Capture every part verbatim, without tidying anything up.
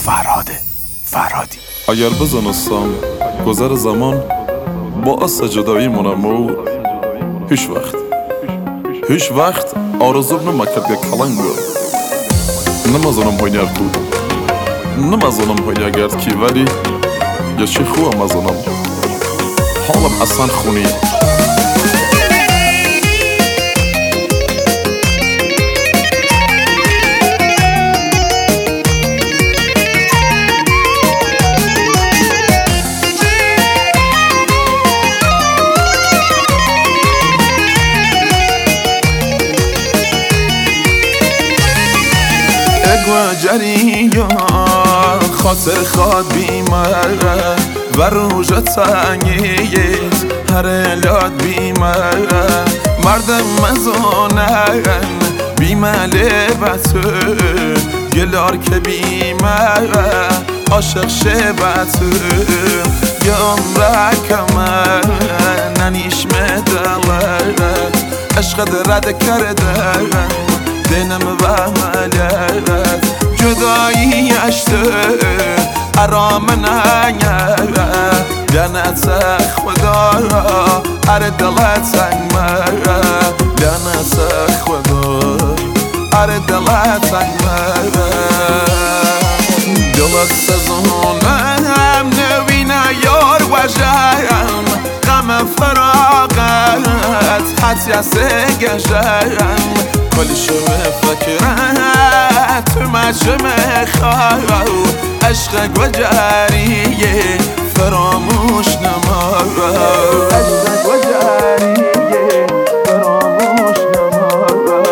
فراده فرادی. اگر بزنستم گذر زمان باعث جدایی منم و هیچ وقت هیچ وقت آرزوم نمکرد که کلنگ نمازانم هاینیار کود نمازانم هاینیار گرد کی ولی یا چی خواه مازانم حالم اصلا خونی جریان خاطر خواد بیمه و روژ تنگیت هر الاد بیمه مردم مزانن بیمه لبتو گلار که بیمه عاشق شبتو یا عمرکم ننیش مدلت عشق درد کردن دینم و ملت جدایی اشته ارام نگه لعنت خدا ار دلت سنگمه لعنت خدا ار دلت سنگمه دلت سزونم نوینه یار وجهم غم فراغت حتی سگشم کلی شمه فکرت تو مچمه خواه عشق گوجریه فراموش نما عشق گوجریه فراموش نما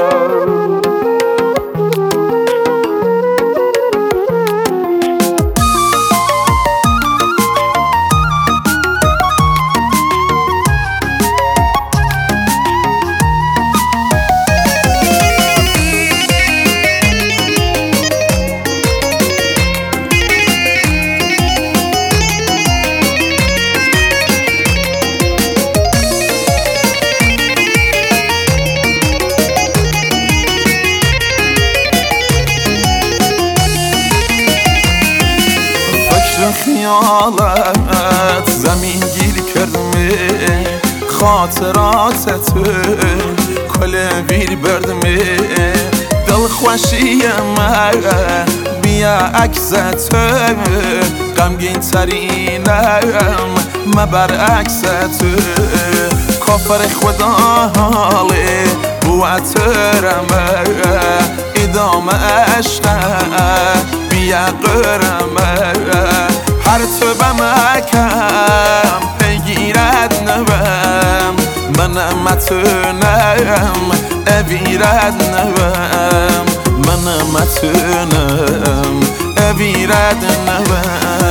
خیالت زمین گیر کردمه خاطرات تو کل ویر بردمه دل خوشی من بیا عکس تو غمگین ترینم من برعکس تو کافر خدا حاله بوترمه ادامه عشق بیا قرمه هر تو بمکم بگیرد نوم منم متونم اویرد نوم منم متونم اویرد نوم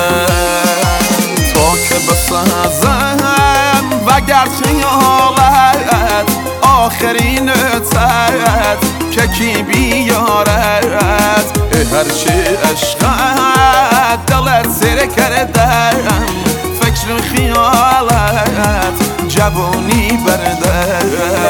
تا که بسازم وگر خیالت آخرین تد که کی بیارد هر چی عشقت دلت زیر کردم فکر خیالت جوانی بردم